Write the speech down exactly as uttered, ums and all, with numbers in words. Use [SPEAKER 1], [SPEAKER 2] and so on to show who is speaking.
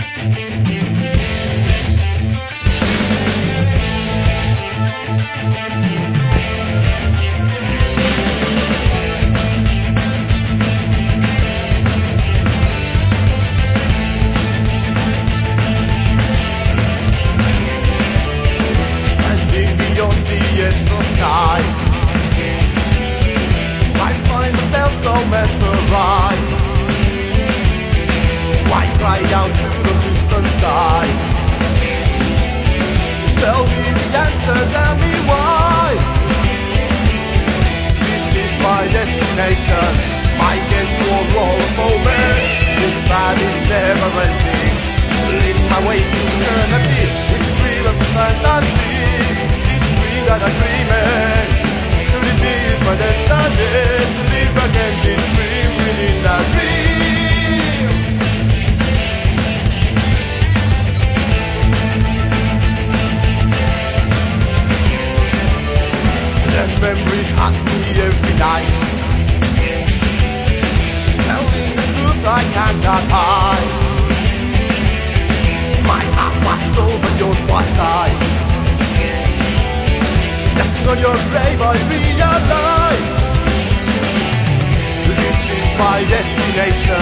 [SPEAKER 1] Standing beyond the edge of time, I find myself so mesmerized. Why cry out to the crimson sky? Tell me the answer, tell me why. This is my destination, my guess to a rose moment. This path is never ending, lead my way to eternity. This dream of fantasy, this dream that I'm dreaming. Could it be it's my destiny to live again this dream within that dream? The memories haunt me every night, telling the truth I cannot hide. My heart was slow but yours was high. Resting on your grave I realize this is my destination,